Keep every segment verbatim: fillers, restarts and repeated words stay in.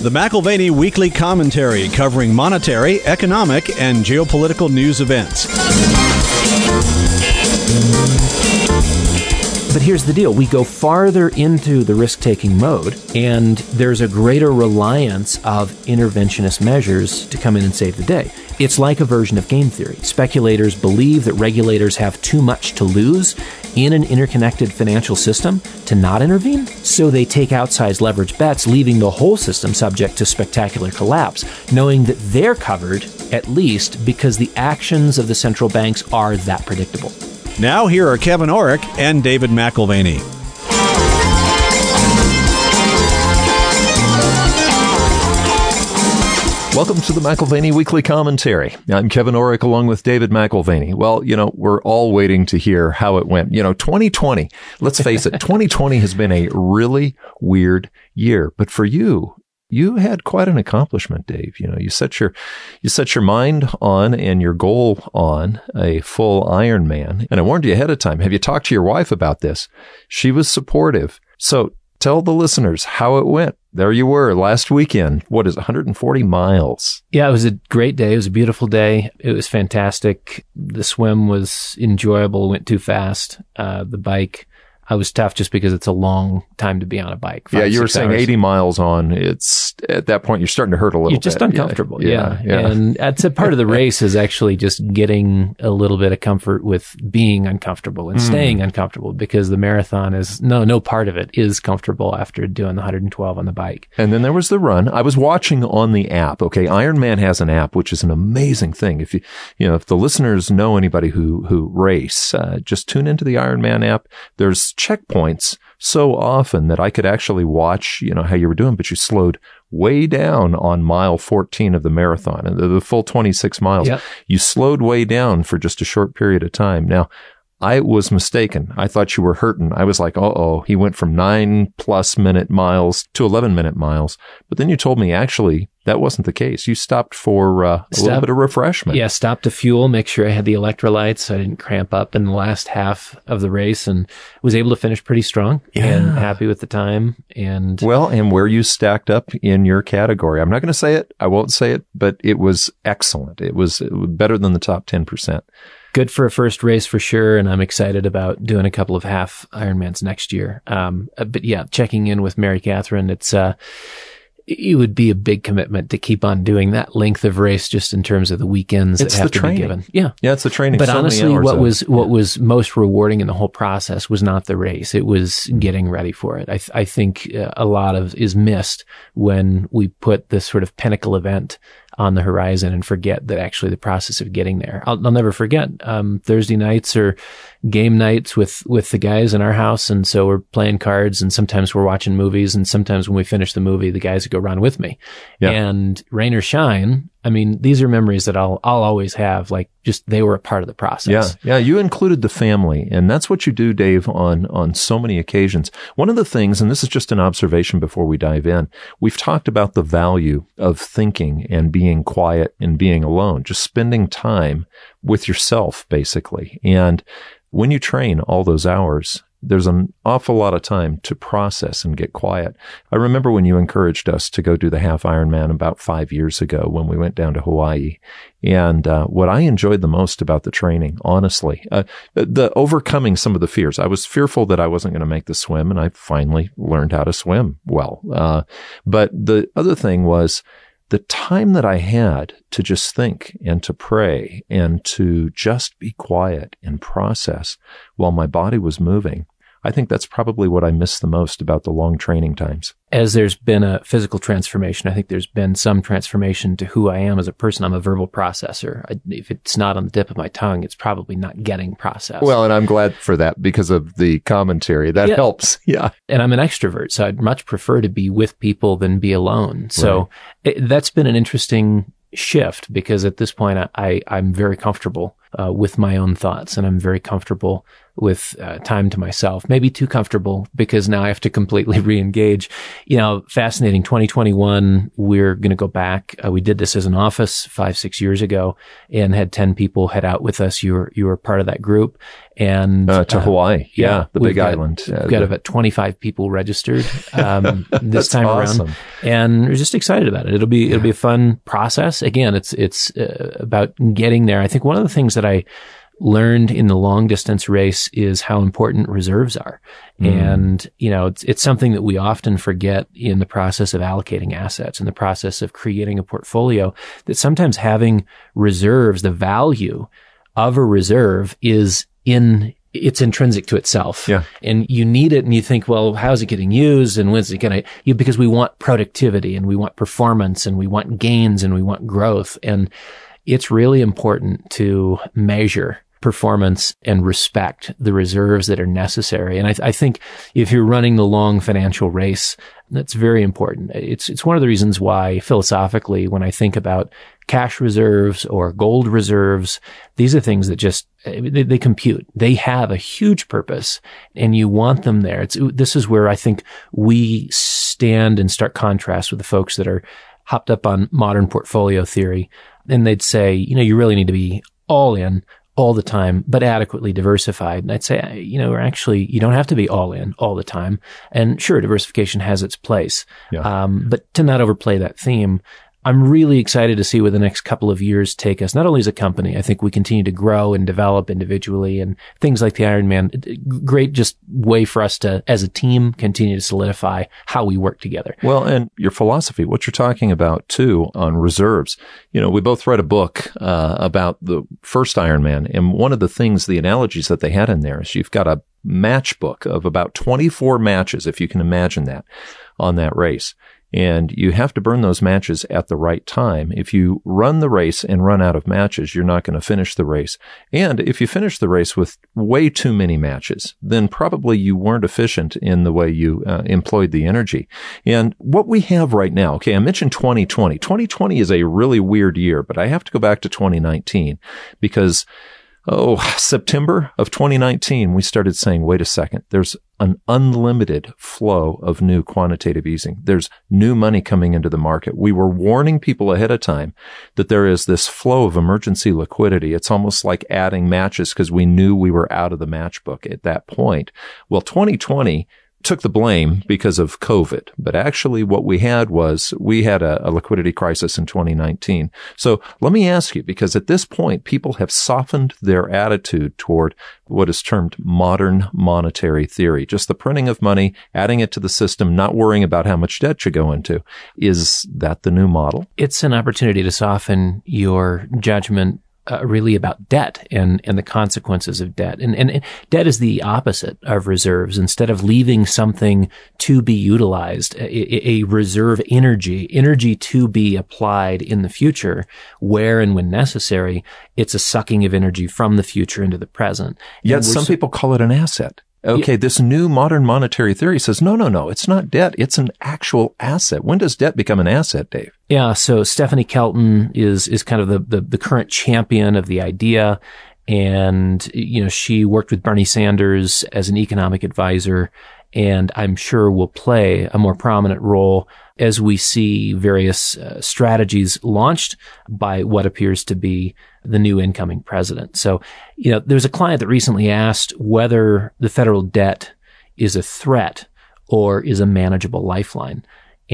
The McIlvaney Weekly Commentary, covering monetary, economic, and geopolitical news events. But here's the deal. We go farther into the risk-taking mode, and there's a greater reliance of interventionist measures to come in and save the day. It's like a version of game theory. Speculators believe that regulators have too much to lose in an interconnected financial system to not intervene, so they take outsized leverage bets, leaving the whole system subject to spectacular collapse, knowing that they're covered, at least, because the actions of the central banks are that predictable. Now here are Kevin Orrick and David McIlvaney. Welcome to the McIlvaney Weekly Commentary. I'm Kevin Orrick along with David McIlvaney. Well, you know, we're all waiting to hear how it went. You know, twenty twenty, let's face it, twenty twenty has been a really weird year. But for you, you had quite an accomplishment, Dave. You know, you set your, you set your mind on and your goal on a full Ironman. And I warned you ahead of time. Have you talked to your wife about this? She was supportive. So tell the listeners how it went. There you were last weekend. What is it, one hundred forty miles? Yeah, it was a great day. It was a beautiful day. It was fantastic. The swim was enjoyable. It went too fast. Uh, the bike, I was tough just because it's a long time to be on a bike. Five, yeah, you were saying hours. eighty miles on. It's at that point, you're starting to hurt a little You're bit. just uncomfortable. Yeah. Yeah, yeah. And that's a part of the race is actually just getting a little bit of comfort with being uncomfortable and mm. staying uncomfortable, because the marathon is no, no part of it is comfortable after doing the one hundred twelve on the bike. And then there was the run. I was watching on the app. Okay. Ironman has an app, which is an amazing thing. If you, you know, if the listeners know anybody who, who race, uh, just tune into the Ironman app. There's checkpoints so often that I could actually watch, you know, how you were doing, but you slowed way down on mile fourteen of the marathon and the, the full twenty-six miles. Yep. You slowed way down for just a short period of time. Now, I was mistaken. I thought you were hurting. I was like, uh-oh, he went from nine plus minute miles to eleven minute miles. But then you told me actually that wasn't the case. You stopped for uh, a Stop, little bit of refreshment. Yeah, stopped to fuel, make sure I had the electrolytes so I didn't cramp up in the last half of the race, and was able to finish pretty strong yeah. and happy with the time. And well, and where you stacked up in your category. I'm not going to say it. I won't say it, but it was excellent. It was, it was better than the top ten percent. Good for a first race for sure, and I'm excited about doing a couple of half Ironmans next year. Um, but yeah, checking in with Mary Catherine, it's uh, it would be a big commitment to keep on doing that length of race, just in terms of the weekends it's that have the to training. be given. Yeah, yeah, it's the training. But so honestly, what of, was yeah. what was most rewarding in the whole process was not the race; it was getting ready for it. I th- I think uh, a lot of is missed when we put this sort of pinnacle event on the horizon and forget that actually the process of getting there. I'll, I'll never forget, um, Thursday nights are game nights with, with the guys in our house. And so we're playing cards, and sometimes we're watching movies. And sometimes when we finish the movie, the guys would go run with me. Yeah. And rain or shine, I mean, these are memories that I'll, I'll always have, like just they were a part of the process. Yeah. Yeah. You included the family, and that's what you do, Dave, on, on so many occasions. One of the things, and this is just an observation before we dive in, we've talked about the value of thinking and being quiet and being alone, just spending time with yourself, basically. And when you train all those hours, there's an awful lot of time to process and get quiet. I remember when you encouraged us to go do the half Ironman about five years ago when we went down to Hawaii. And uh, what I enjoyed the most about the training, honestly, uh, the overcoming some of the fears. I was fearful that I wasn't going to make the swim, and I finally learned how to swim well. Uh, but the other thing was the time that I had to just think and to pray and to just be quiet and process while my body was moving. I think that's probably what I miss the most about the long training times. As there's been a physical transformation, I think there's been some transformation to who I am as a person. I'm a verbal processor. I, if it's not on the tip of my tongue, it's probably not getting processed. Well, and I'm glad for that because of the commentary. That yeah. helps. Yeah. And I'm an extrovert, so I'd much prefer to be with people than be alone. So right. it, that's been an interesting shift, because at this point I, I I'm very comfortable uh, with my own thoughts, and I'm very comfortable with uh, time to myself, maybe too comfortable because now I have to completely re-engage. You know, fascinating. twenty twenty-one, we're going to go back. Uh, we did this as an office five, six years ago and had ten people head out with us. You were, you were part of that group. And uh, to uh, Hawaii. Yeah. yeah the big got, island. We've uh, got the, about twenty-five people registered, um, this time awesome. around. And we're just excited about it. It'll be, it'll be a fun process. Again, it's, it's uh, about getting there. I think one of the things that I learned in the long distance race is how important reserves are. Mm. And, you know, it's, it's something that we often forget in the process of allocating assets, in the process of creating a portfolio, that sometimes having reserves, the value of a reserve is in, it's intrinsic to itself. Yeah. And you need it and you think, well, how's it getting used and when's it going to, you, because we want productivity and we want performance and we want gains and we want growth. And it's really important to measure performance and respect the reserves that are necessary. And I, th- I think if you're running the long financial race, that's very important. It's, it's one of the reasons why philosophically, when I think about cash reserves or gold reserves, these are things that just, they, they compute. They have a huge purpose and you want them there. It's, this is where I think we stand in stark contrast with the folks that are hopped up on modern portfolio theory. And they'd say, you know, you really need to be all in all the time, but adequately diversified. And I'd say, you know, actually, you don't have to be all in all the time. And sure, diversification has its place. Yeah. Um, but to not overplay that theme, I'm really excited to see where the next couple of years take us, not only as a company. I think we continue to grow and develop individually and things like the Ironman. Great just way for us to, as a team, continue to solidify how we work together. Well, and your philosophy, what you're talking about too on reserves. You know, we both read a book uh, about the first Ironman. And one of the things, the analogies that they had in there is you've got a match book of about twenty-four matches, if you can imagine that, on that race. And you have to burn those matches at the right time. If you run the race and run out of matches, you're not going to finish the race. And if you finish the race with way too many matches, then probably you weren't efficient in the way you uh, employed the energy. And what we have right now, okay, I mentioned twenty twenty. twenty twenty is a really weird year, but I have to go back to twenty nineteen because Oh, September of twenty nineteen, we started saying, wait a second, there's an unlimited flow of new quantitative easing. There's new money coming into the market. We were warning people ahead of time that there is this flow of emergency liquidity. It's almost like adding matches because we knew we were out of the matchbook at that point. Well, twenty twenty took the blame because of COVID. But actually what we had was we had a, a liquidity crisis in twenty nineteen. So let me ask you, because at this point, people have softened their attitude toward what is termed modern monetary theory, just the printing of money, adding it to the system, not worrying about how much debt you go into. Is that the new model? It's an opportunity to soften your judgment Uh, really about debt and, and the consequences of debt. And, and, and debt is the opposite of reserves. Instead of leaving something to be utilized, a, a reserve energy, energy to be applied in the future, where and when necessary, it's a sucking of energy from the future into the present. Yet some people call it an asset. Okay, this new modern monetary theory says, no, no, no, it's not debt. It's an actual asset. When does debt become an asset, Dave? Yeah, so Stephanie Kelton is is kind of the, the, the current champion of the idea. And, you know, she worked with Bernie Sanders as an economic advisor, and I'm sure will play a more prominent role as we see various uh, strategies launched by what appears to be the new incoming president. So, you know, there's a client that recently asked whether the federal debt is a threat or is a manageable lifeline.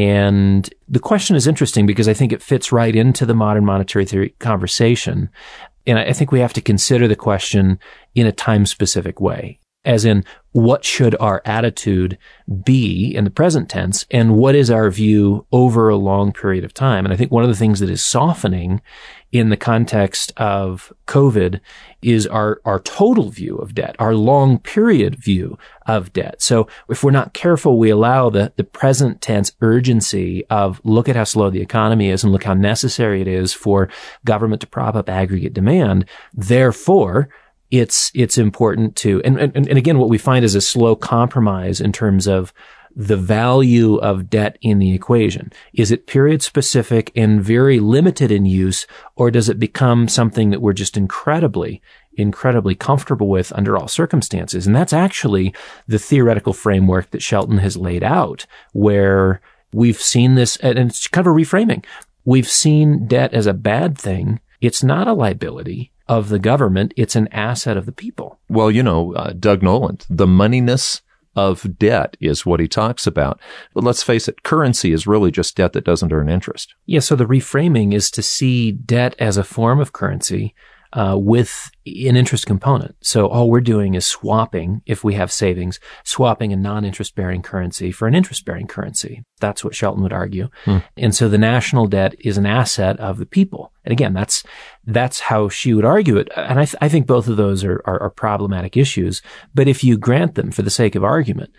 And the question is interesting because I think it fits right into the modern monetary theory conversation. And I think we have to consider the question in a time-specific way. As in, what should our attitude be in the present tense, and what is our view over a long period of time? And I think one of the things that is softening in the context of COVID is our, our total view of debt, our long period view of debt. So if we're not careful, we allow the, the present tense urgency of look at how slow the economy is and look how necessary it is for government to prop up aggregate demand. Therefore, It's, it's important to, and, and, and again, what we find is a slow compromise in terms of the value of debt in the equation? Is it period specific and very limited in use, or does it become something that we're just incredibly, incredibly comfortable with under all circumstances? And that's actually the theoretical framework that Shelton has laid out, where we've seen this, and it's kind of a reframing. We've seen debt as a bad thing. It's not a liability of the government. It's an asset of the people. Well, you know, uh, Doug Noland, the moneyness of debt is what he talks about. But let's face it, currency is really just debt that doesn't earn interest. Yeah, so the reframing is to see debt as a form of currency uh, with an interest component. So all we're doing is swapping, if we have savings, swapping a non-interest-bearing currency for an interest-bearing currency. That's what Shelton would argue. Hmm. And so the national debt is an asset of the people. And again, that's that's how she would argue it. And I, th- I think both of those are, are, are problematic issues. But if you grant them for the sake of argument,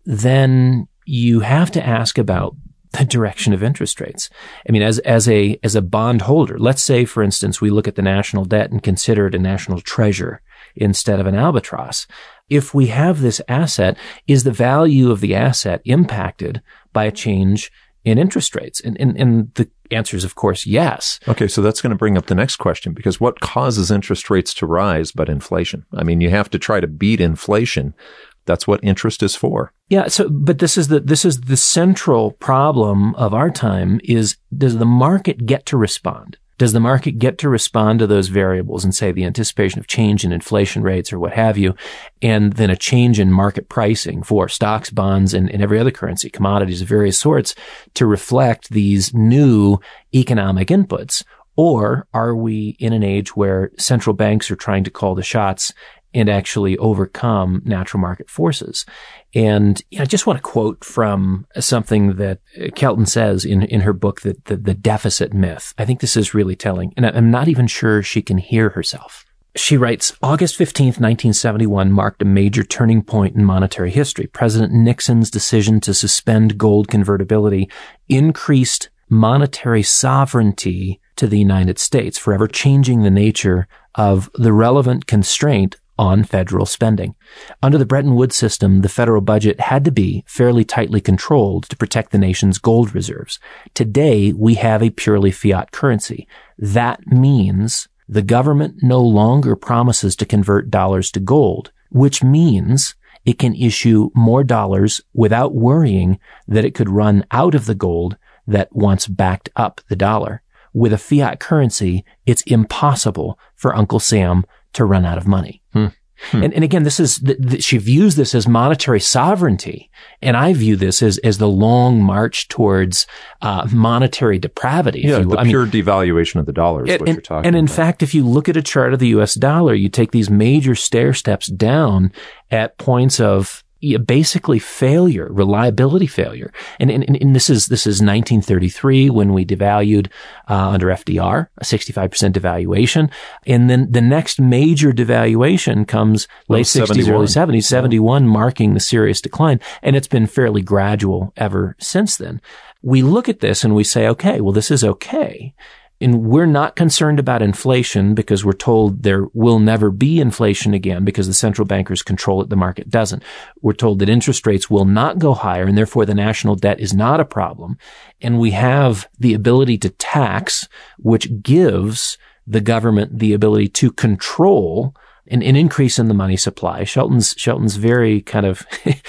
then you have to ask about the direction of interest rates. I mean, as, as a, as a bond holder, let's say, for instance, we look at the national debt and consider it a national treasure instead of an albatross. If we have this asset, is the value of the asset impacted by a change in interest rates? And, and, and the answer is, of course, yes. Okay, so that's going to bring up the next question, because what causes interest rates to rise but inflation? I mean, you have to try to beat inflation. That's what interest is for. Yeah. So, but this is the, this is the central problem of our time is, does the market get to respond? Does the market get to respond to those variables and say the anticipation of change in inflation rates or what have you, and then a change in market pricing for stocks, bonds, and, and every other currency, commodities of various sorts to reflect these new economic inputs? Or are we in an age where central banks are trying to call the shots and actually overcome natural market forces? And you know, I just want to quote from something that Kelton says in, in her book, that the, the deficit myth. I think this is really telling, and I'm not even sure she can hear herself. She writes, August fifteenth, nineteen seventy-one marked a major turning point in monetary history. President Nixon's decision to suspend gold convertibility increased monetary sovereignty to the United States, forever changing the nature of the relevant constraint on federal spending. Under the Bretton Woods system, the federal budget had to be fairly tightly controlled to protect the nation's gold reserves. Today, we have a purely fiat currency. That means the government no longer promises to convert dollars to gold, which means it can issue more dollars without worrying that it could run out of the gold that once backed up the dollar. With a fiat currency, it's impossible for Uncle Sam to run out of money. Hmm. Hmm. And, and again, this is, the, the, she views this as monetary sovereignty. And I view this as, as the long march towards, uh, monetary depravity. Yeah, if you will. the I pure mean, devaluation of the dollar is and, what and, you're talking and in about. fact, if you look at a chart of the U S dollar, you take these major stair steps down at points of basically failure, reliability failure. And, and, and this is, this is nineteen thirty-three when we devalued, uh, under F D R, a sixty-five percent devaluation. And then the next major devaluation comes late sixties, early seventies, seventy-one marking the serious decline. And it's been fairly gradual ever since then. We look at this and we say, okay, well, this is okay. And we're not concerned about inflation because we're told there will never be inflation again because the central bankers control it, the market doesn't. We're told that interest rates will not go higher and therefore the national debt is not a problem. And we have the ability to tax, which gives the government the ability to control an, an increase in the money supply. Shelton's, Shelton's very kind of,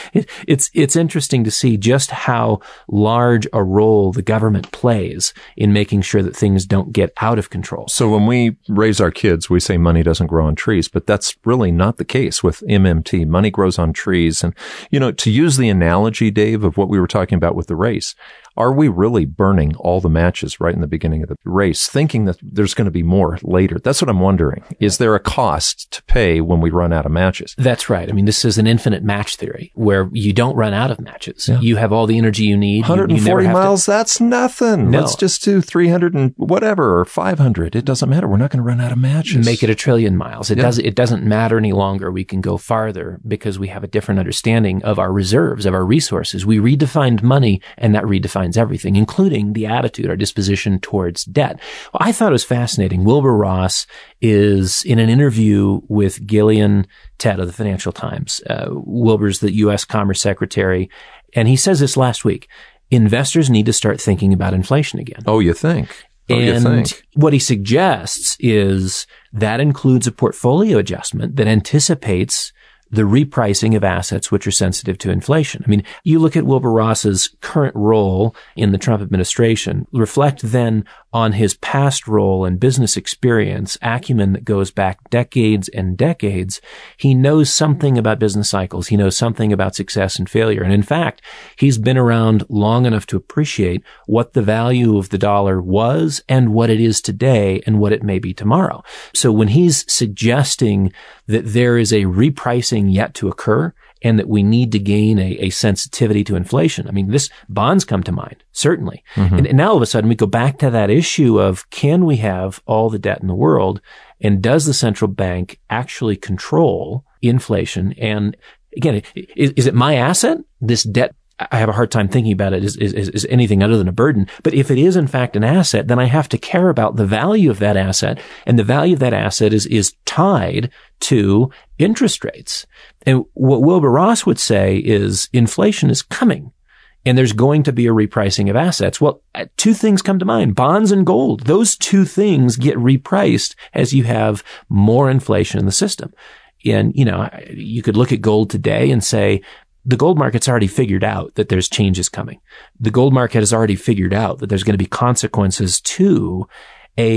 it's, it's interesting to see just how large a role the government plays in making sure that things don't get out of control. So when we raise our kids, we say money doesn't grow on trees, but that's really not the case with M M T. Money grows on trees. And, you know, to use the analogy, Dave, of what we were talking about with the race, are we really burning all the matches right in the beginning of the race, thinking that there's going to be more later? That's what I'm wondering. Is there a cost to pay when we run out of matches? That's right. I mean, this is an infinite match theory where you don't run out of matches. Yeah. You have all the energy you need. one hundred forty you, you miles, to... that's nothing. No. Let's just do three hundred and whatever, or five hundred. It doesn't matter. We're not going to run out of matches. Make it a trillion miles. It yeah. doesn't, it doesn't matter any longer. We can go farther because we have a different understanding of our reserves, of our resources. We redefined money and that redefines everything, including the attitude, our disposition towards debt. Well, I thought it was fascinating. Wilbur Ross is in an interview with Gillian Tett of the Financial Times. Uh, Wilbur's the U S Commerce Secretary, And he says this last week, investors need to start thinking about inflation again. Oh, you think? Oh, and you think? What he suggests is that includes a portfolio adjustment that anticipates the repricing of assets which are sensitive to inflation. I mean, you look at Wilbur Ross's current role in the Trump administration, reflect then on his past role and business experience, acumen that goes back decades and decades. He knows something about business cycles. He knows something about success and failure. And in fact, he's been around long enough to appreciate what the value of the dollar was and what it is today and what it may be tomorrow. So when he's suggesting that there is a repricing yet to occur and that we need to gain a, a sensitivity to inflation. I mean, this bonds come to mind, certainly. Mm-hmm. And, and now all of a sudden we go back to that issue of, can we have all the debt in the world? And does the central bank actually control inflation? And again, is, is it my asset? This debt, I have a hard time thinking about it as, is, is anything other than a burden. But if it is in fact an asset, then I have to care about the value of that asset. And the value of that asset is, is tied to interest rates. And what Wilbur Ross would say is inflation is coming and there's going to be a repricing of assets. Well, two things come to mind, bonds and gold. Those two things get repriced as you have more inflation in the system. And, you know, you could look at gold today and say, the gold market's already figured out that there's changes coming. The gold market has already figured out that there's going to be consequences to a,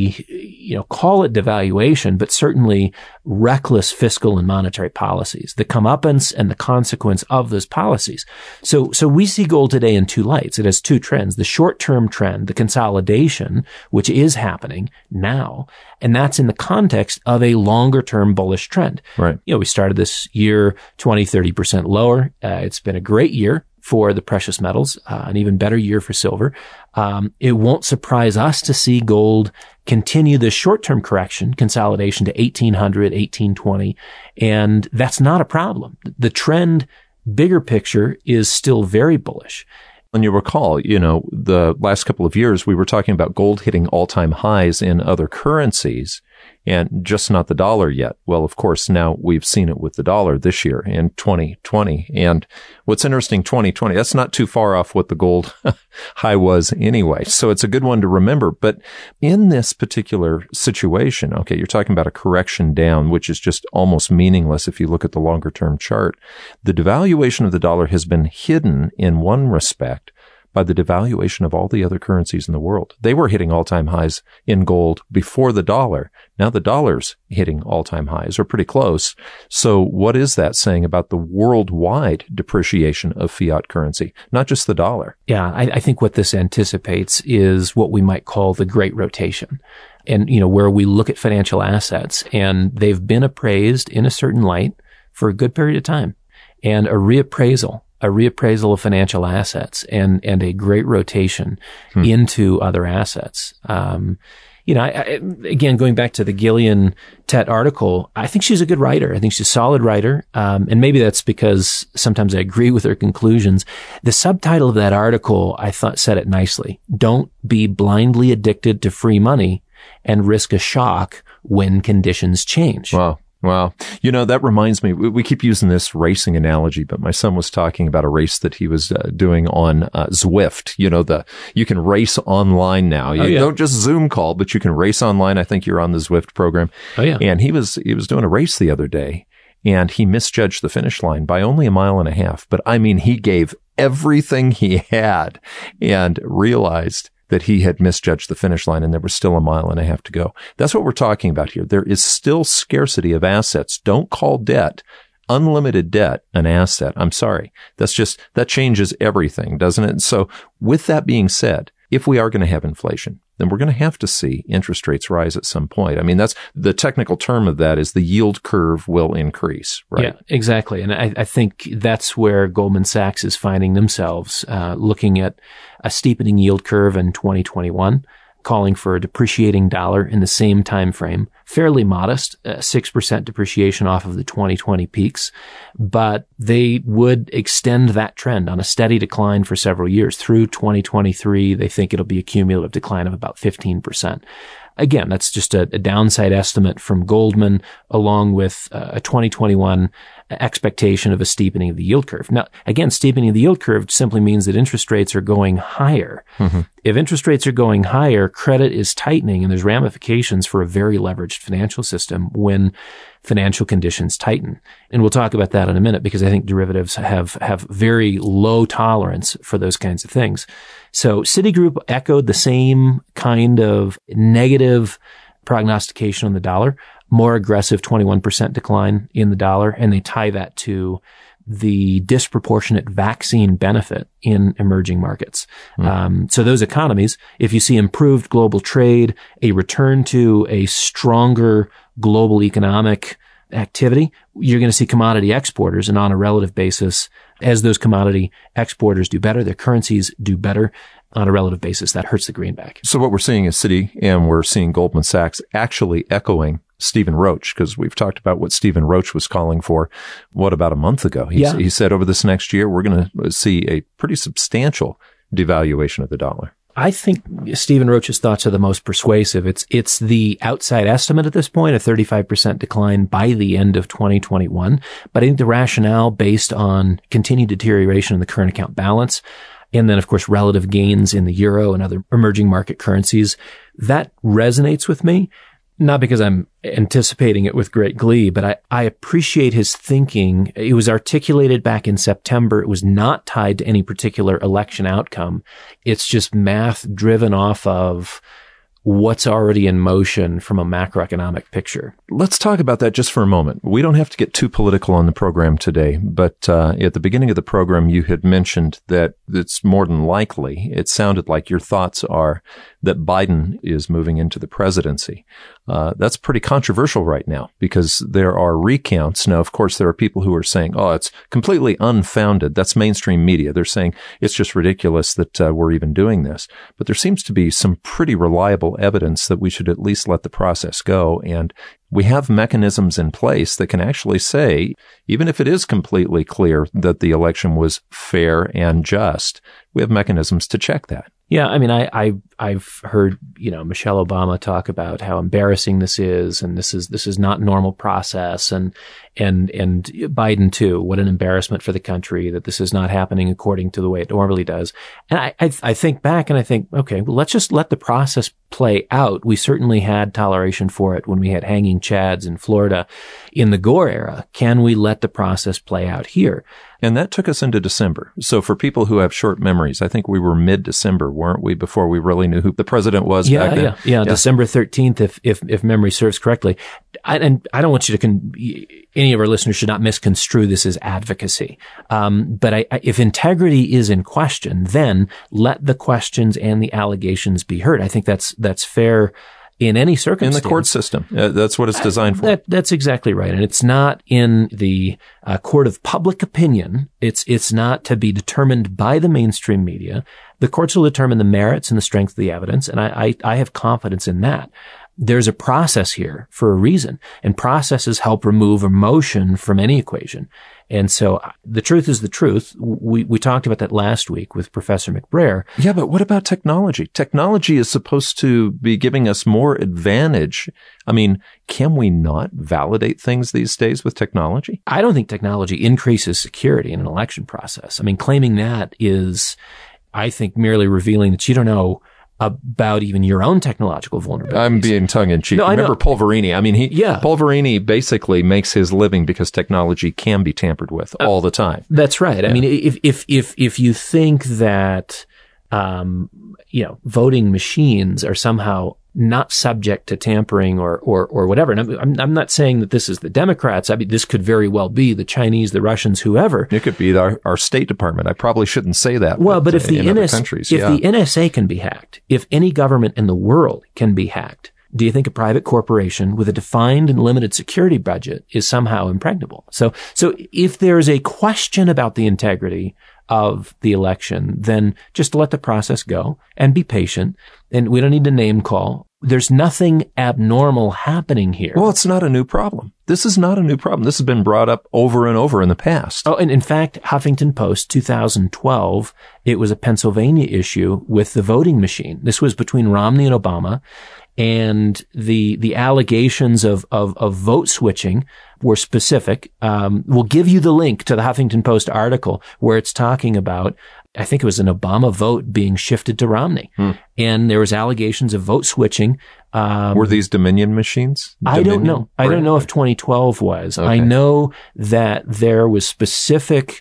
you know, call it devaluation, but certainly reckless fiscal and monetary policies, the comeuppance and the consequence of those policies. So, so we see gold today in two lights. It has two trends. The short-term trend, the consolidation, which is happening now, and that's in the context of a longer-term bullish trend. Right. You know, we started this year twenty, thirty percent lower. Uh, it's been a great year for the precious metals, uh, an even better year for silver. Um, it won't surprise us to see gold continue the short-term correction, consolidation to eighteen hundred, eighteen twenty, and that's not a problem. The trend, bigger picture, is still very bullish. And you recall, you know, the last couple of years, we were talking about gold hitting all-time highs in other currencies and just not the dollar yet. Well, of course, now we've seen it with the dollar this year in twenty twenty. And what's interesting, twenty twenty, that's not too far off what the gold high was anyway. So it's a good one to remember. But in this particular situation, okay, you're talking about a correction down, which is just almost meaningless if you look at the longer term chart. The devaluation of the dollar has been hidden in one respect by the devaluation of all the other currencies in the world. They were hitting all-time highs in gold before the dollar. Now the dollar's hitting all-time highs, or pretty close. So what is that saying about the worldwide depreciation of fiat currency, not just the dollar? Yeah, I, I think what this anticipates is what we might call the Great Rotation. And, you know, where we look at financial assets and they've been appraised in a certain light for a good period of time. And a reappraisal a reappraisal of financial assets and, and a great rotation hmm. into other assets. Um, you know, I, I, again, going back to the Gillian Tett article, I think she's a good writer. I think she's a solid writer. Um, and maybe that's because sometimes I agree with her conclusions. The subtitle of that article, I thought, said it nicely. Don't be blindly addicted to free money and risk a shock when conditions change. Wow. Wow. You know, that reminds me, we keep using this racing analogy, but my son was talking about a race that he was uh, doing on uh, Zwift. You know, the, you can race online now. You oh, yeah. don't just Zoom call, but you can race online. I think you're on the Zwift program. Oh, yeah. And he was, he was doing a race the other day and he misjudged the finish line by only a mile and a half. But I mean, he gave everything he had and realized that he had misjudged the finish line and there was still a mile and a half to go. That's what we're talking about here. There is still scarcity of assets. Don't call debt, unlimited debt, an asset. I'm sorry. That's just, that changes everything, doesn't it? So with that being said, if we are going to have inflation, then we're going to have to see interest rates rise at some point. I mean, that's the technical term of that is the yield curve will increase, right? Yeah, exactly. And I, I think that's where Goldman Sachs is finding themselves, uh, looking at a steepening yield curve in twenty twenty-one, calling for a depreciating dollar in the same time frame, fairly modest, uh, six percent depreciation off of the twenty twenty peaks, but they would extend that trend on a steady decline for several years. Through twenty twenty-three, they think it'll be a cumulative decline of about fifteen percent. Again, that's just a, a downside estimate from Goldman, along with uh, a twenty twenty-one expectation of a steepening of the yield curve. Now, again, steepening of the yield curve simply means that interest rates are going higher. Mm-hmm. If interest rates are going higher, credit is tightening, and there's ramifications for a very leveraged financial system when financial conditions tighten. And we'll talk about that in a minute, because I think derivatives have, have very low tolerance for those kinds of things. So Citigroup echoed the same kind of negative prognostication on the dollar, more aggressive twenty-one percent decline in the dollar, and they tie that to the disproportionate vaccine benefit in emerging markets. Mm. Um, so those economies, if you see improved global trade, a return to a stronger global economic activity, you're going to see commodity exporters, and on a relative basis, as those commodity exporters do better, their currencies do better on a relative basis, that hurts the greenback. So what we're seeing is Citi, and we're seeing Goldman Sachs actually echoing Stephen Roach, because we've talked about what Stephen Roach was calling for, what, about a month ago? He, yeah. he said over this next year, we're going to see a pretty substantial devaluation of the dollar. I think Stephen Roach's thoughts are the most persuasive. It's, it's the outside estimate at this point, a thirty-five percent decline by the end of twenty twenty-one. But I think the rationale based on continued deterioration in the current account balance, and then, of course, relative gains in the euro and other emerging market currencies, that resonates with me. Not because I'm anticipating it with great glee, but I, I appreciate his thinking. It was articulated back in September. It was not tied to any particular election outcome. It's just math driven off of what's already in motion from a macroeconomic picture. Let's talk about that just for a moment. We don't have to get too political on the program today, but uh, at the beginning of the program, you had mentioned that it's more than likely, it sounded like your thoughts are that Biden is moving into the presidency. Uh, that's pretty controversial right now, because there are recounts. Now, of course, there are people who are saying, oh, it's completely unfounded. That's mainstream media. They're saying it's just ridiculous that uh, we're even doing this. But there seems to be some pretty reliable evidence that we should at least let the process go. And we have mechanisms in place that can actually say, even if it is completely clear that the election was fair and just, we have mechanisms to check that. Yeah, I mean, I, I, I've heard, you know, Michelle Obama talk about how embarrassing this is, and this is, this is not normal process, and, and, and Biden too, what an embarrassment for the country that this is not happening according to the way it normally does. And I, I, I think back and I think, okay, well, let's just let the process play out. We certainly had toleration for it when we had hanging chads in Florida in the Gore era. Can we let the process play out here? And that took us into December. So for people who have short memories, I think we were mid-December, weren't we, before we really knew who the president was yeah, back then? Yeah, yeah, yeah. December thirteenth, if, if, if memory serves correctly. I, and I don't want you to, con- any of our listeners should not misconstrue this as advocacy. Um, but I, I, if integrity is in question, then let the questions and the allegations be heard. I think that's, that's fair in any circumstance. In the court system. Uh, that's what it's designed for. That, that's exactly right. And it's not in the uh, court of public opinion. It's, it's not to be determined by the mainstream media. The courts will determine the merits and the strength of the evidence. And I, I, I have confidence in that. There's a process here for a reason, and processes help remove emotion from any equation. And so the truth is the truth. We, we talked about that last week with Professor McBrayer. Yeah, but what about technology? Technology is supposed to be giving us more advantage. I mean, can we not validate things these days with technology? I don't think technology increases security in an election process. I mean, claiming that is, I think, merely revealing that you don't know about even your own technological vulnerabilities. I'm being tongue-in-cheek. No, Remember Polverini? I mean, he, yeah. Polverini basically makes his living because technology can be tampered with uh, all the time. That's right. Yeah. I mean, if, if, if, if you think that, um, you know, voting machines are somehow not subject to tampering or, or, or whatever. And I'm, I'm not saying that this is the Democrats. I mean, this could very well be the Chinese, the Russians, whoever. It could be our, our State Department. I probably shouldn't say that. Well, but, but if the in N S A, countries, if yeah. the N S A can be hacked, if any government in the world can be hacked, do you think a private corporation with a defined and limited security budget is somehow impregnable? So, so if there's a question about the integrity of the election, then just let the process go and be patient. And we don't need to name call. there's nothing abnormal happening here. Well, it's not a new problem. This is not a new problem. This has been brought up over and over in the past. Oh, and in fact, Huffington Post, two thousand twelve, it was a Pennsylvania issue with the voting machine. This was between Romney and Obama. And the, the allegations of, of, of vote switching were specific. Um, we'll give you the link to the Huffington Post article where it's talking about, I think it was an Obama vote being shifted to Romney. Hmm. And there was allegations of vote switching. Um, were these Dominion machines? Dominion I don't know. I don't know if twenty twelve was. Okay. I know that there was specific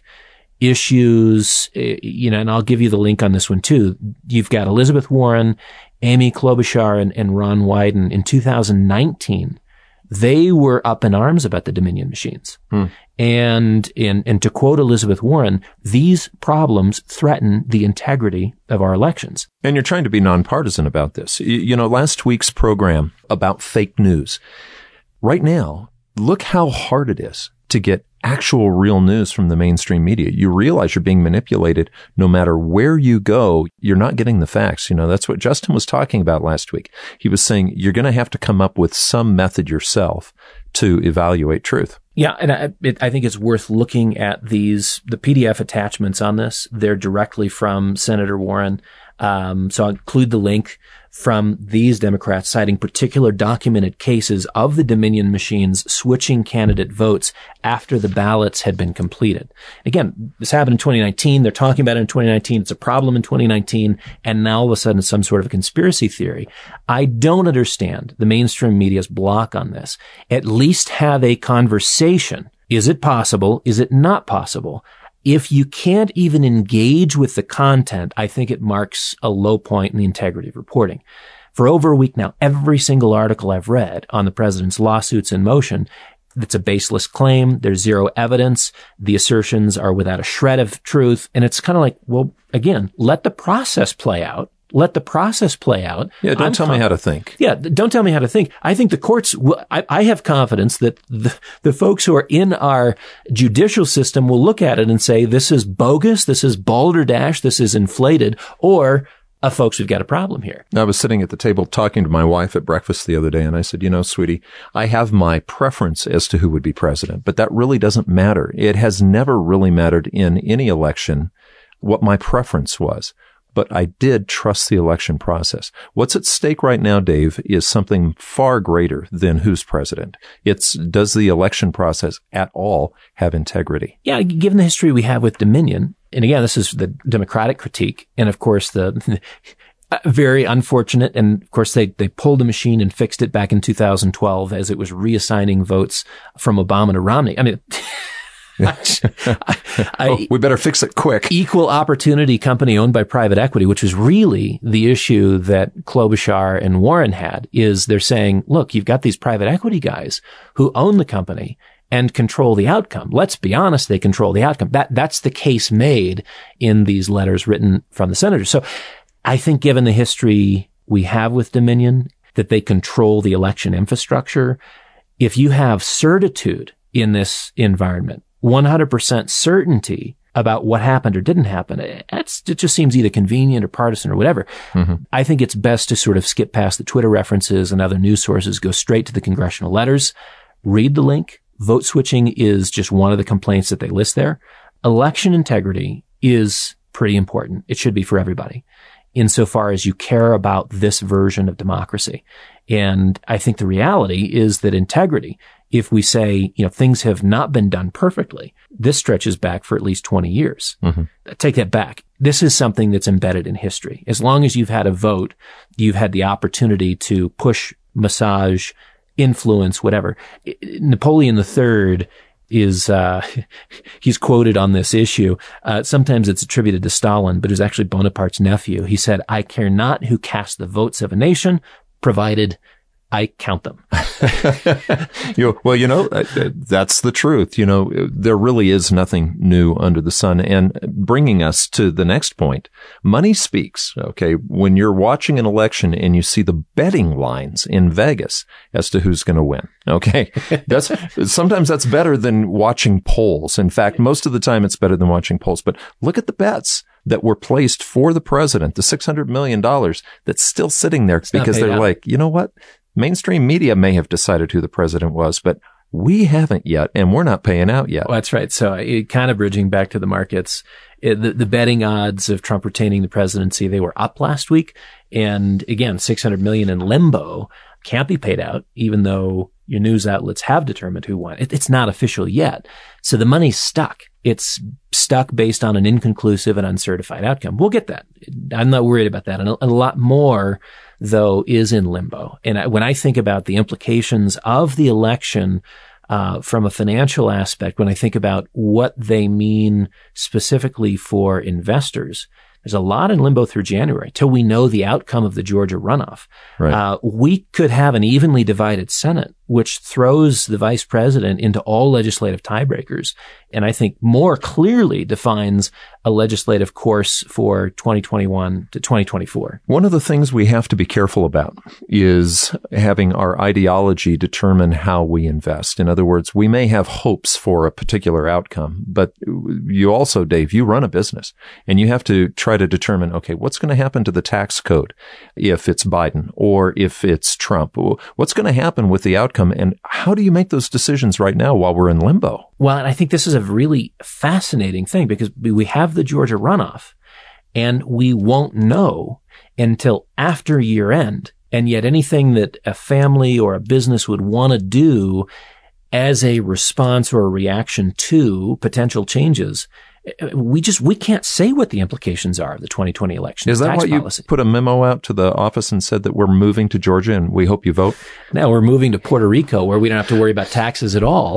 issues, you know, and I'll give you the link on this one too. You've got Elizabeth Warren, Amy Klobuchar, and, and Ron Wyden in two thousand nineteen. They were up in arms about the Dominion machines. Hmm. And, and, and to quote Elizabeth Warren, these problems threaten the integrity of our elections. And you're trying to be nonpartisan about this. You, you know, last week's program about fake news. Right now, look how hard it is to get actual real news from the mainstream media. You realize you're being manipulated no matter where you go. You're not getting the facts. You know, that's what Justin was talking about last week. He was saying you're going to have to come up with some method yourself to evaluate truth. Yeah, and I, it, I think it's worth looking at these, the P D F attachments on this. They're directly from Senator Warren. Um, so I'll include the link from these Democrats citing particular documented cases of the Dominion machines switching candidate votes after the ballots had been completed. Again, this happened in twenty nineteen. They're talking about it in twenty nineteen. It's a problem in twenty nineteen. And now all of a sudden it's some sort of a conspiracy theory. I don't understand the mainstream media's block on this. At least have a conversation. Is it possible? Is it not possible? If you can't even engage with the content, I think it marks a low point in the integrity of reporting. For over a week now, every single article I've read on the president's lawsuits in motion, it's a baseless claim. There's zero evidence. The assertions are without a shred of truth. And it's kind of like, well, again, let the process play out. Let the process play out. Yeah, don't I'm tell com- me how to think. Yeah, don't tell me how to think. I think the courts, will, I, I have confidence that the, the folks who are in our judicial system will look at it and say, this is bogus, this is balderdash, this is inflated, or uh, folks, we've got a problem here. I was sitting at the table talking to my wife at breakfast the other day, and I said, you know, sweetie, I have my preference as to who would be president, but that really doesn't matter. It has never really mattered in any election what my preference was. But I did trust the election process. What's at stake right now, Dave, is something far greater than who's president. It's, does the election process at all have integrity? Yeah, given the history we have with Dominion, and again, this is the Democratic critique, and of course the very unfortunate, and of course they, they pulled the machine and fixed it back in two thousand twelve as it was reassigning votes from Obama to Romney. I mean, I, I, oh, we better fix it quick. Equal opportunity company owned by private equity, which was really the issue that Klobuchar and Warren had, is they're saying, look, you've got these private equity guys who own the company and control the outcome. Let's be honest, they control the outcome. That, that's the case made in these letters written from the senators. So I think given the history we have with Dominion, that they control the election infrastructure, if you have certitude in this environment, one hundred percent certainty about what happened or didn't happen, that's, it just seems either convenient or partisan or whatever. Mm-hmm. I think it's best to sort of skip past the Twitter references and other news sources, go straight to the congressional letters, read the link. Vote switching is just one of the complaints that they list there. Election integrity is pretty important. It should be for everybody, insofar as you care about this version of democracy. And I think the reality is that integrity, if we say, you know, things have not been done perfectly, this stretches back for at least twenty years. Mm-hmm. Take that back. This is something that's embedded in history. As long as you've had a vote, you've had the opportunity to push, massage, influence, whatever. Napoleon the Third is, uh, he's quoted on this issue. Uh, sometimes it's attributed to Stalin, but it was actually Bonaparte's nephew. He said, I care not who casts the votes of a nation, provided I count them. you, well, you know, that's the truth. You know, there really is nothing new under the sun. And bringing us to the next point, money speaks. Okay. When you're watching an election and you see the betting lines in Vegas as to who's going to win. Okay. That's sometimes that's better than watching polls. In fact, most of the time it's better than watching polls, but look at the bets that were placed for the president, the six hundred million dollars that's still sitting there it's because they're out. Like, you know what? Mainstream media may have decided who the president was, but we haven't yet, and we're not paying out yet. Well, that's right. So it, kind of bridging back to the markets, it, the, the betting odds of Trump retaining the presidency, they were up last week. And again, six hundred million in limbo can't be paid out, even though your news outlets have determined who won. It, it's not official yet. So the money's stuck. It's stuck based on an inconclusive and uncertified outcome. We'll get that. I'm not worried about that. And a, a lot more, though, is in limbo. And I, when I think about the implications of the election uh, from a financial aspect, when I think about what they mean specifically for investors, there's a lot in limbo through January till we know the outcome of the Georgia runoff. Right. Uh, we could have an evenly divided Senate, which throws the vice president into all legislative tiebreakers. And I think more clearly defines a legislative course for twenty twenty-one to twenty twenty-four. One of the things we have to be careful about is having our ideology determine how we invest. In other words, we may have hopes for a particular outcome, but you also, Dave, you run a business and you have to try to determine, okay, what's going to happen to the tax code if it's Biden or if it's Trump? What's going to happen with the outcome? And how do you make those decisions right now while we're in limbo? Well, and I think this is a really fascinating thing because we have the Georgia runoff and we won't know until after year end. And yet anything that a family or a business would want to do as a response or a reaction to potential changes, we just, we can't say what the implications are of the twenty twenty election. Is that why you put a memo out to the office and said that we're moving to Georgia and we hope you vote? No, we're moving to Puerto Rico where we don't have to worry about taxes at all.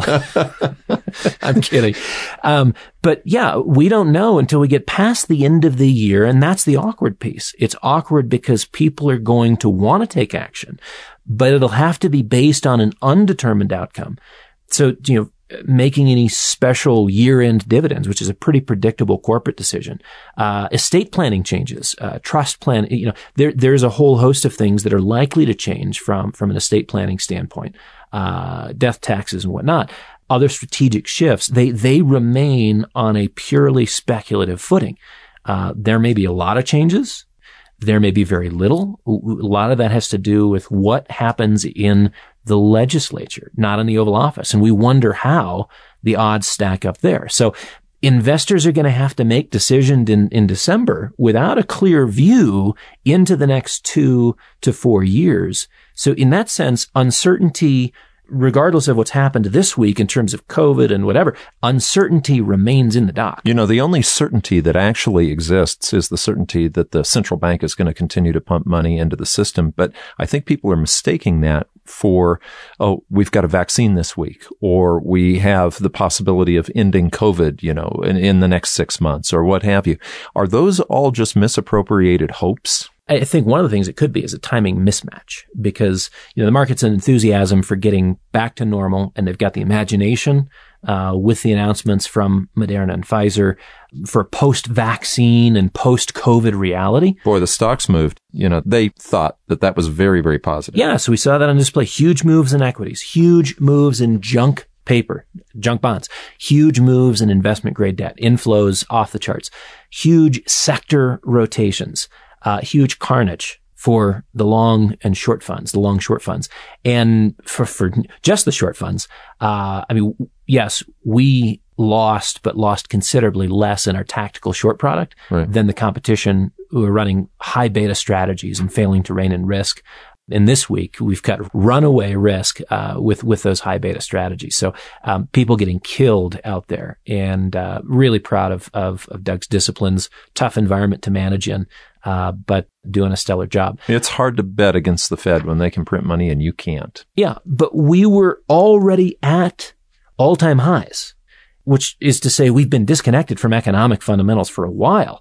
I'm kidding. Um, but yeah, we don't know until we get past the end of the year. And that's the awkward piece. It's awkward because people are going to want to take action, but it'll have to be based on an undetermined outcome. So, you know, making any special year-end dividends, which is a pretty predictable corporate decision, uh, estate planning changes, uh, trust plan, you know, there, there's a whole host of things that are likely to change from, from an estate planning standpoint, uh, death taxes and whatnot. Other strategic shifts, they, they remain on a purely speculative footing. Uh, there may be a lot of changes. There may be very little. A lot of that has to do with what happens in the legislature, not in the Oval Office. And we wonder how the odds stack up there. So investors are going to have to make decisions in, in December without a clear view into the next two to four years. So in that sense, uncertainty, regardless of what's happened this week in terms of COVID and whatever, uncertainty remains in the dock. You know, the only certainty that actually exists is the certainty that the central bank is going to continue to pump money into the system. But I think people are mistaking that for, oh, we've got a vaccine this week, or we have the possibility of ending COVID, you know, in, in the next six months or what have you. Are those all just misappropriated hopes? I think one of the things it could be is a timing mismatch because, you know, the market's an enthusiasm for getting back to normal and they've got the imagination, uh, with the announcements from Moderna and Pfizer for post-vaccine and post-COVID reality. Boy, the stocks moved. You know, they thought that that was very, very positive. Yeah. So we saw that on display. Huge moves in equities, huge moves in junk paper, junk bonds, huge moves in investment grade debt, inflows off the charts, huge sector rotations. Uh, huge carnage for the long and short funds, the long short funds. And for, for just the short funds, uh, I mean, yes, we lost, but lost considerably less in our tactical short product right. than the competition who are running high beta strategies and failing to rein in risk. And this week, we've got runaway risk, uh, with, with those high beta strategies. So, um, people getting killed out there and, uh, really proud of, of, of Doug's disciplines, tough environment to manage in, uh, but doing a stellar job. It's hard to bet against the Fed when they can print money and you can't. Yeah. But we were already at all-time highs, which is to say we've been disconnected from economic fundamentals for a while. Right.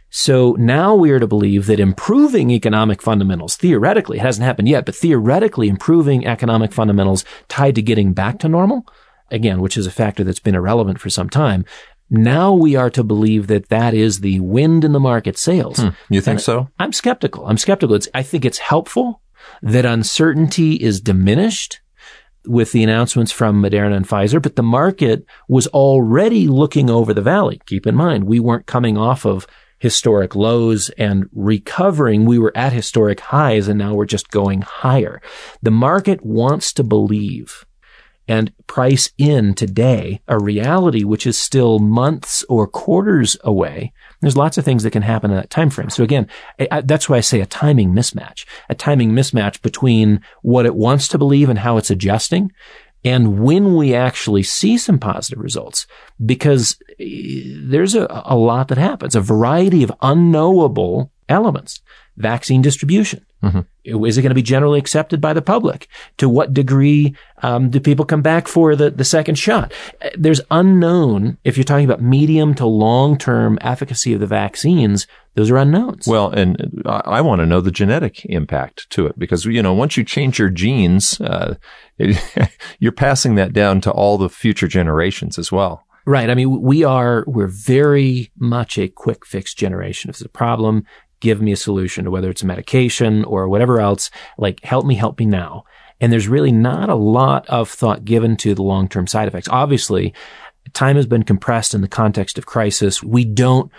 So now we are to believe that improving economic fundamentals, theoretically, it hasn't happened yet, but theoretically improving economic fundamentals tied to getting back to normal, again, which is a factor that's been irrelevant for some time. Now we are to believe that that is the wind in the market sails. Hmm. You think and so? I'm skeptical. I'm skeptical. It's, I think it's helpful that uncertainty is diminished with the announcements from Moderna and Pfizer, but the market was already looking over the valley. Keep in mind, we weren't coming off of historic lows and recovering. We were at historic highs and now we're just going higher. The market wants to believe and price in today a reality which is still months or quarters away. There's lots of things that can happen in that time frame. So again, I, that's why I say a timing mismatch, a timing mismatch between what it wants to believe and how it's adjusting, and when we actually see some positive results, because there's a, a lot that happens, a variety of unknowable elements. Vaccine distribution. Mm-hmm. Is it going to be generally accepted by the public? To what degree um, do people come back for the, the second shot? There's unknown, if you're talking about medium to long-term efficacy of the vaccines, those are unknowns. Well, and I want to know the genetic impact to it because, you know, once you change your genes, uh, it, you're passing that down to all the future generations as well. Right. I mean, we are, we're very much a quick fix generation. If there's a problem, give me a solution to whether it's a medication or whatever else, like help me, help me now. And there's really not a lot of thought given to the long-term side effects. Obviously, time has been compressed in the context of crisis. We don't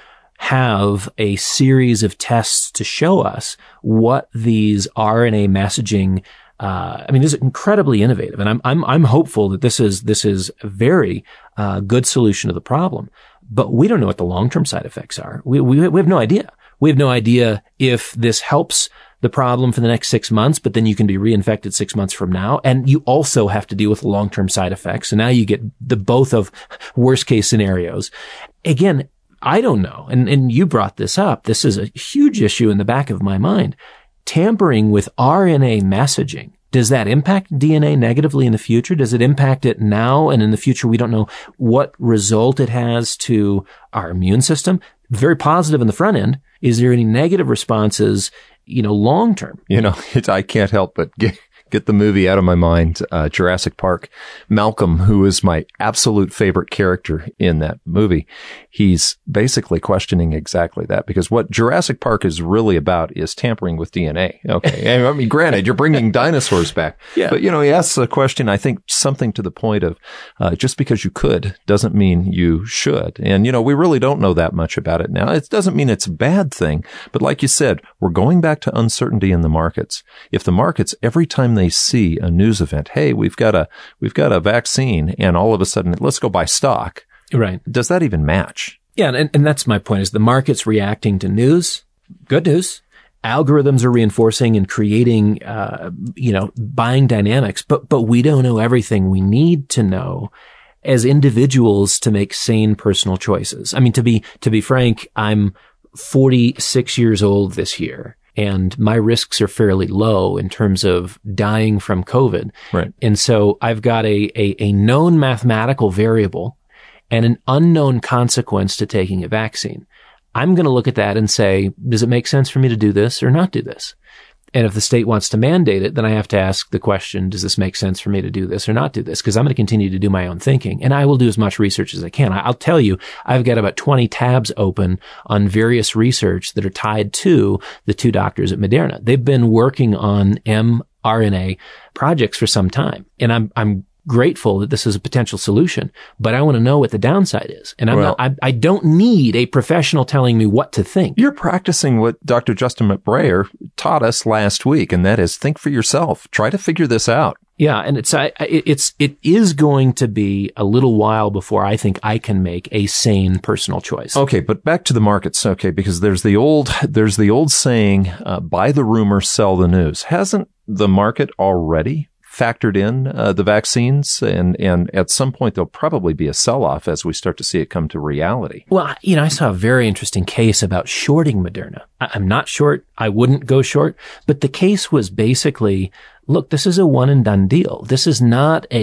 have a series of tests to show us what these R N A messaging Uh, I mean, this is incredibly innovative, and I'm I'm I'm hopeful that this is this is a very uh, good solution to the problem. But we don't know what the long-term side effects are. We we we have no idea. We have no idea if this helps the problem for the next six months, but then you can be reinfected six months from now, and you also have to deal with long-term side effects. So now you get the both of worst-case scenarios. Again, I don't know, and and you brought this up. This is a huge issue in the back of my mind. Tampering with R N A messaging, does that impact D N A negatively in the future? Does it impact it now and in the future? We don't know what result it has to our immune system. Very positive in the front end. Is there any negative responses, you know, long term? You know, it's, I can't help but get, get the movie out of my mind, uh, Jurassic Park. Malcolm, who is my absolute favorite character in that movie, he's basically questioning exactly that, because what Jurassic Park is really about is tampering with D N A. Okay. I mean, granted, you're bringing dinosaurs back, yeah. But, you know, he asks a question, I think something to the point of, uh, just because you could doesn't mean you should. And, you know, we really don't know that much about it now. It doesn't mean it's a bad thing, but like you said, we're going back to uncertainty in the markets. If the markets, every time they see a news event, hey, we've got a, we've got a vaccine, and all of a sudden, let's go buy stock. Right. Does that even match? Yeah. And, and that's my point, is the market's reacting to news. Good news. Algorithms are reinforcing and creating, uh, you know, buying dynamics, but, but we don't know everything we need to know as individuals to make sane personal choices. I mean, to be, to be frank, I'm forty-six years old this year, and my risks are fairly low in terms of dying from COVID. Right. And so I've got a, a, a known mathematical variable and an unknown consequence to taking a vaccine. I'm going to look at that and say, does it make sense for me to do this or not do this? And if the state wants to mandate it, then I have to ask the question, does this make sense for me to do this or not do this? Because I'm going to continue to do my own thinking, and I will do as much research as I can. I'll tell you, I've got about twenty tabs open on various research that are tied to the two doctors at Moderna. They've been working on mRNA projects for some time, and I'm, I'm grateful that this is a potential solution, but I want to know what the downside is. And I'm well, not, I, I don't need a professional telling me what to think. You're practicing what Doctor Justin McBrayer taught us last week, and that is think for yourself. Try to figure this out. Yeah. And it's, I, it's, it is going to be a little while before I think I can make a sane personal choice. Okay. But back to the markets. Okay. Because there's the old, there's the old saying, uh, buy the rumor, sell the news. Hasn't the market already factored in uh, the vaccines, and and at some point there'll probably be a sell-off as we start to see it come to reality? Well, you know, I saw a very interesting case about shorting Moderna. I, I'm not short. I wouldn't go short, but the case was basically, look, this is a one and done deal. This is not a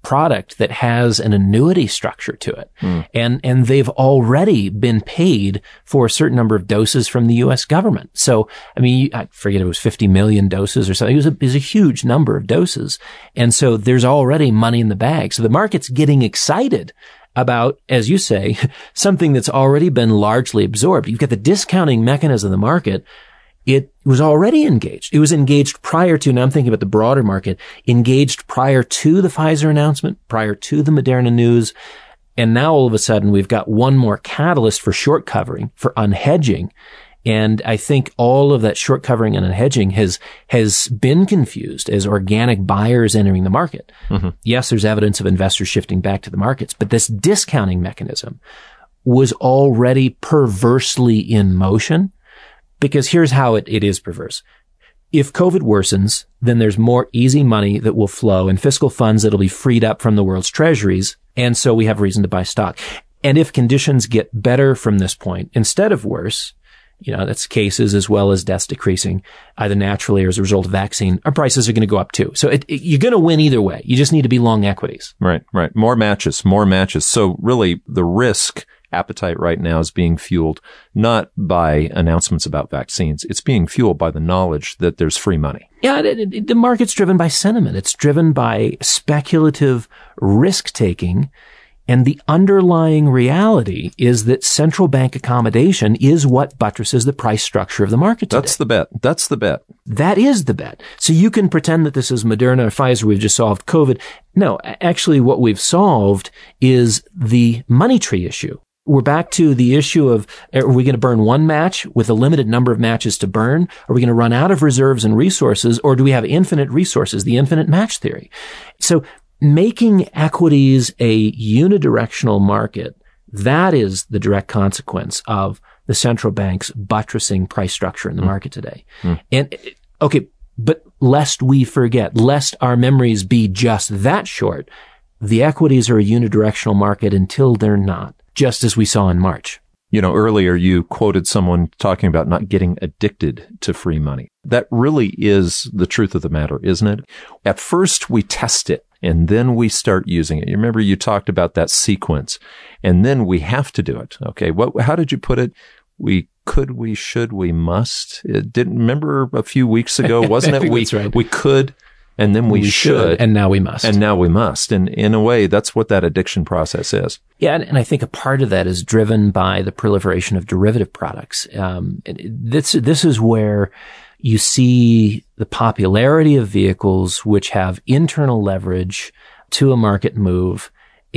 product that has an annuity structure to it. Mm. And, and they've already been paid for a certain number of doses from the U S government. So, I mean, I forget it was fifty million doses or something. It was a, it was a huge number of doses. And so there's already money in the bag. So the market's getting excited about, as you say, something that's already been largely absorbed. You've got the discounting mechanism of the market. It was already engaged. It was engaged prior to, now I'm thinking about the broader market, engaged prior to the Pfizer announcement, prior to the Moderna news. And now all of a sudden we've got one more catalyst for short covering, for unhedging. And I think all of that short covering and unhedging has, has been confused as organic buyers entering the market. Mm-hmm. Yes, there's evidence of investors shifting back to the markets, but this discounting mechanism was already perversely in motion. Because here's how it, it is perverse. If COVID worsens, then there's more easy money that will flow and fiscal funds that'll be freed up from the world's treasuries. And so we have reason to buy stock. And if conditions get better from this point instead of worse, you know, that's cases as well as deaths decreasing, either naturally or as a result of vaccine, our prices are going to go up too. So it, it, you're going to win either way. You just need to be long equities. Right, right. More matches, more matches. So really the risk appetite right now is being fueled not by announcements about vaccines. It's being fueled by the knowledge that there's free money. Yeah, it, it, the market's driven by sentiment. It's driven by speculative risk-taking. And the underlying reality is that central bank accommodation is what buttresses the price structure of the market today. That's the bet. That's the bet. That is the bet. So you can pretend that this is Moderna or Pfizer. We've just solved COVID. No, actually what we've solved is the money tree issue. We're back to the issue of, are we going to burn one match with a limited number of matches to burn? Are we going to run out of reserves and resources? Or do we have infinite resources, the infinite match theory? So making equities a unidirectional market, that is the direct consequence of the central bank's buttressing price structure in the mm. market today. Mm. And, okay, but lest we forget, lest our memories be just that short, the equities are a unidirectional market until they're not. Just as we saw in March. You know, earlier you quoted someone talking about not getting addicted to free money. That really is the truth of the matter, isn't it? At first we test it and then we start using it. You remember you talked about that sequence and then we have to do it. Okay. What, how did you put it? We could, we should, we must. It didn't remember a few weeks ago, wasn't it? we, right. we could. And then we, we should, should. And now we must. And now we must. And in a way, that's what that addiction process is. Yeah. And, and I think a part of that is driven by the proliferation of derivative products. Um, this, this is where you see the popularity of vehicles which have internal leverage to a market move.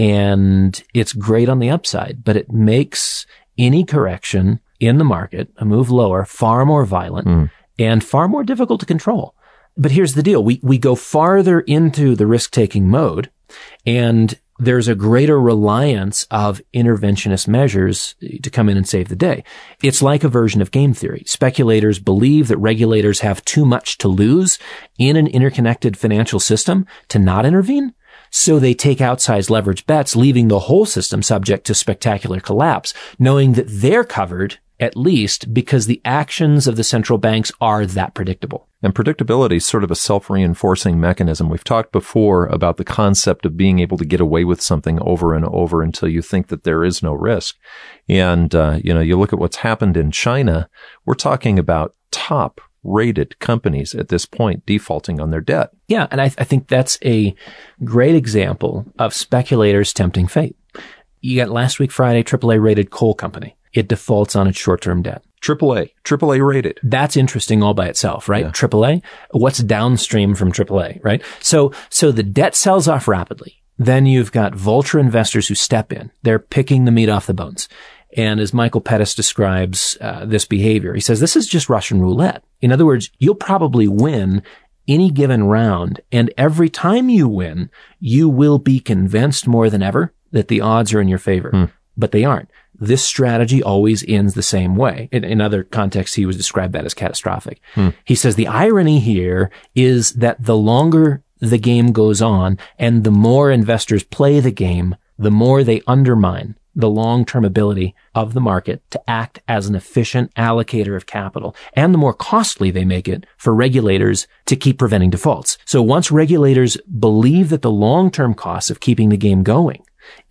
And it's great on the upside, but it makes any correction in the market, a move lower, far more violent mm. and far more difficult to control. But here's the deal. We, we go farther into the risk-taking mode and there's a greater reliance of interventionist measures to come in and save the day. It's like a version of game theory. Speculators believe that regulators have too much to lose in an interconnected financial system to not intervene. So they take outsized leverage bets, leaving the whole system subject to spectacular collapse, knowing that they're covered at least because the actions of the central banks are that predictable. And predictability is sort of a self-reinforcing mechanism. We've talked before about the concept of being able to get away with something over and over until you think that there is no risk. And, uh, you know, you look at what's happened in China, we're talking about top rated companies at this point defaulting on their debt. Yeah. And I, th- I think that's a great example of speculators tempting fate. You got last week, Friday, triple A rated coal company. It defaults on its short-term debt. Triple A, triple A rated. That's interesting all by itself, right? Yeah. Triple A. What's downstream from triple A, right? So, so the debt sells off rapidly. Then you've got vulture investors who step in. They're picking the meat off the bones. And as Michael Pettis describes uh, this behavior, he says, this is just Russian roulette. In other words, you'll probably win any given round. And every time you win, you will be convinced more than ever that the odds are in your favor. Hmm. But they aren't. This strategy always ends the same way. In, in other contexts, he was described that as catastrophic. Hmm. He says the irony here is that the longer the game goes on and the more investors play the game, the more they undermine the long-term ability of the market to act as an efficient allocator of capital, and the more costly they make it for regulators to keep preventing defaults. So once regulators believe that the long-term costs of keeping the game going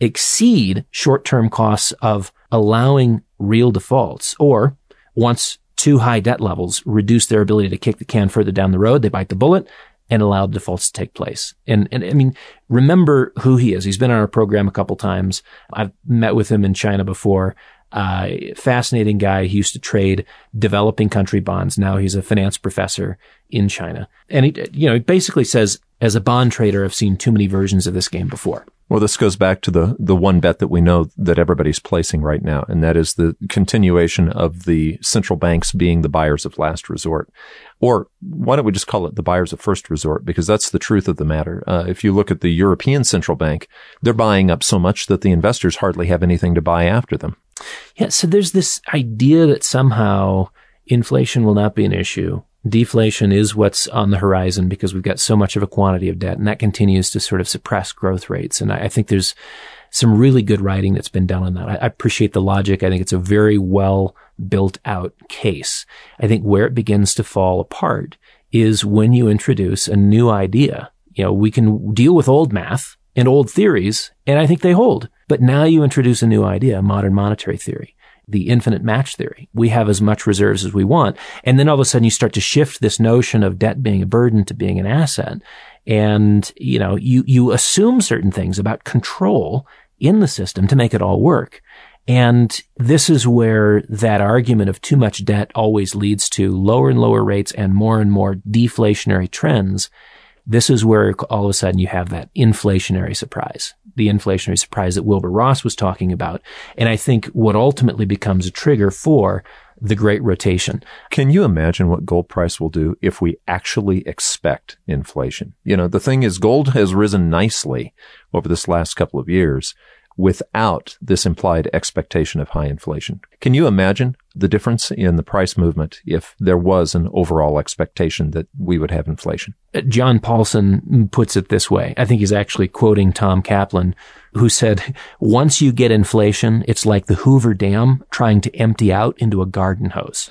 exceed short-term costs of allowing real defaults, or once too high debt levels reduce their ability to kick the can further down the road, they bite the bullet and allow defaults to take place. And, and I mean, remember who he is. He's been on our program a couple times. I've met with him in China before. Uh, fascinating guy. He used to trade developing country bonds. Now he's a finance professor in China. And he, you know, he basically says, as a bond trader, I've seen too many versions of this game before. Well, this goes back to the, the one bet that we know that everybody's placing right now, and that is the continuation of the central banks being the buyers of last resort. Or why don't we just call it the buyers of first resort? Because that's the truth of the matter. Uh, if you look at the European Central Bank, they're buying up so much that the investors hardly have anything to buy after them. Yeah, so there's this idea that somehow inflation will not be an issue. Deflation is what's on the horizon because we've got so much of a quantity of debt, and that continues to sort of suppress growth rates. And I, I think there's some really good writing that's been done on that. I, I appreciate the logic. I think it's a very well built out case. I think where it begins to fall apart is when you introduce a new idea. You know, we can deal with old math and old theories, and I think they hold. But now you introduce a new idea, modern monetary theory, the infinite match theory. We have as much reserves as we want. And then all of a sudden you start to shift this notion of debt being a burden to being an asset. And, you know, you, you assume certain things about control in the system to make it all work. And this is where that argument of too much debt always leads to lower and lower rates and more and more deflationary trends. This is where all of a sudden you have that inflationary surprise, the inflationary surprise that Wilbur Ross was talking about. And I think what ultimately becomes a trigger for the Great Rotation. Can you imagine what gold price will do if we actually expect inflation? You know, the thing is, gold has risen nicely over this last couple of years without this implied expectation of high inflation. Can you imagine the difference in the price movement if there was an overall expectation that we would have inflation? John Paulson puts it this way. I think he's actually quoting Tom Kaplan, who said, once you get inflation, it's like the Hoover Dam trying to empty out into a garden hose.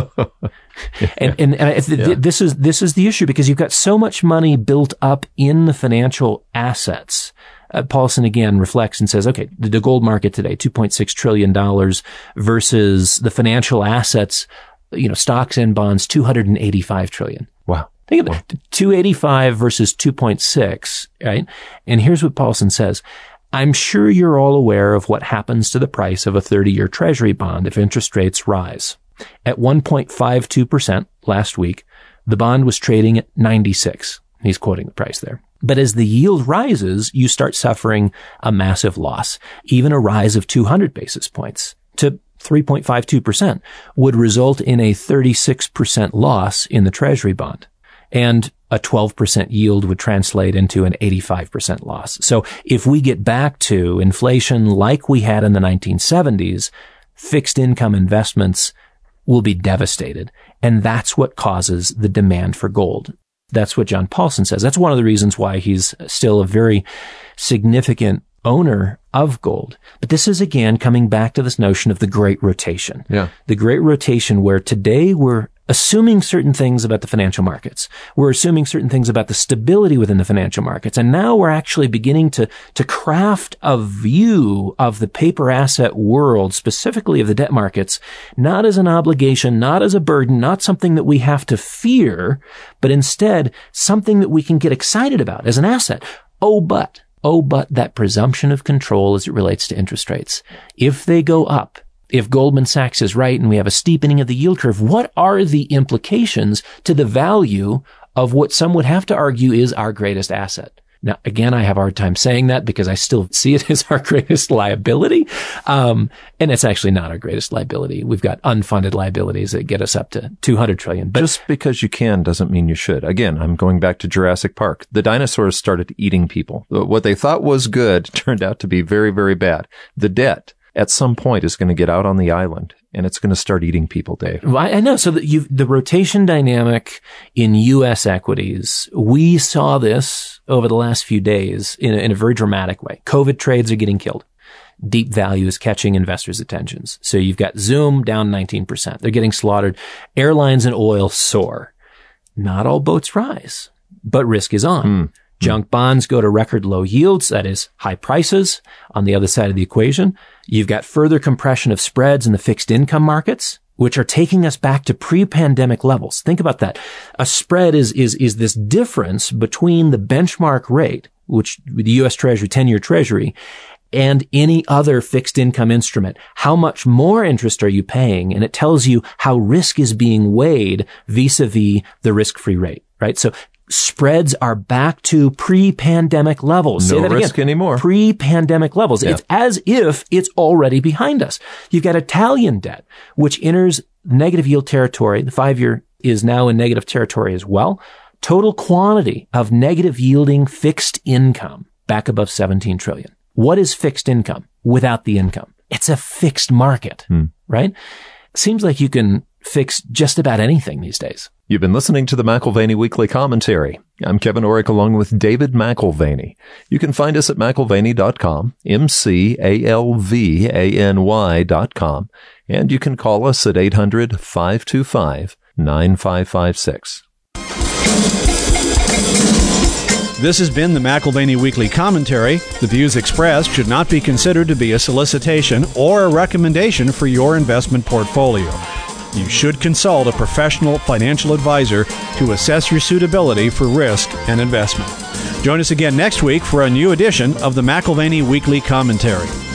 and, and, and th- yeah. this is, this is the issue because you've got so much money built up in the financial assets. Uh, Paulson again reflects and says, okay, the, the gold market today, two point six trillion dollars versus the financial assets, you know, stocks and bonds, two hundred eighty-five trillion dollars. Wow. Think of it, two eighty-five versus two point six, right? And here's what Paulson says. I'm sure you're all aware of what happens to the price of a thirty-year treasury bond if interest rates rise. At one point five two percent last week, the bond was trading at ninety-six. He's quoting the price there. But as the yield rises, you start suffering a massive loss. Even a rise of two hundred basis points to three point five two percent would result in a thirty-six percent loss in the treasury bond. And a twelve percent yield would translate into an eighty-five percent loss. So if we get back to inflation like we had in the nineteen seventies, fixed income investments will be devastated. And that's what causes the demand for gold. That's what John Paulson says. That's one of the reasons why he's still a very significant owner of gold. But this is again coming back to this notion of the Great Rotation. Yeah. The Great Rotation where today we're assuming certain things about the financial markets. We're assuming certain things about the stability within the financial markets. And now we're actually beginning to, to craft a view of the paper asset world, specifically of the debt markets, not as an obligation, not as a burden, not something that we have to fear, but instead something that we can get excited about as an asset. Oh, but, oh, but that presumption of control as it relates to interest rates. If they go up, if Goldman Sachs is right and we have a steepening of the yield curve, what are the implications to the value of what some would have to argue is our greatest asset? Now, again, I have a hard time saying that because I still see it as our greatest liability. Um, and it's actually not our greatest liability. We've got unfunded liabilities that get us up to two hundred trillion. But just because you can doesn't mean you should. Again, I'm going back to Jurassic Park. The dinosaurs started eating people. What they thought was good turned out to be very, very bad. The debt at some point is going to get out on the island and it's going to start eating people, Dave. Well, I know. So that you've, the rotation dynamic in U S equities, we saw this over the last few days in a, in a very dramatic way. COVID trades are getting killed. deep value is catching investors' attentions. So you've got Zoom down nineteen percent. They're getting slaughtered. Airlines and oil soar. Not all boats rise, but risk is on. Mm. Junk bonds go to record low yields, that is high prices on the other side of the equation. You've got further compression of spreads in the fixed income markets, which are taking us back to pre-pandemic levels. Think about that. A spread is, is, is this difference between the benchmark rate, which the U S Treasury, ten-year Treasury, and any other fixed income instrument. How much more interest are you paying? And it tells you how risk is being weighed vis-a-vis the risk-free rate, right? So spreads are back to pre-pandemic levels. No Say that risk again. anymore. Pre-pandemic levels. Yeah. It's as if it's already behind us. You've got Italian debt, which enters negative yield territory. The five-year is now in negative territory as well. Total quantity of negative yielding fixed income back above seventeen trillion. What is fixed income without the income? It's a fixed market, hmm. right? Seems like you can fix just about anything these days. You've been listening to the McAlvany Weekly Commentary. I'm Kevin Orrick along with David McAlvany. You can find us at McAlvany dot com, M C A L V A N Y dot com, and you can call us at eight hundred, five two five, nine five five six. This has been the McAlvany Weekly Commentary. The views expressed should not be considered to be a solicitation or a recommendation for your investment portfolio. You should consult a professional financial advisor to assess your suitability for risk and investment. Join us again next week for a new edition of the McAlvany Weekly Commentary.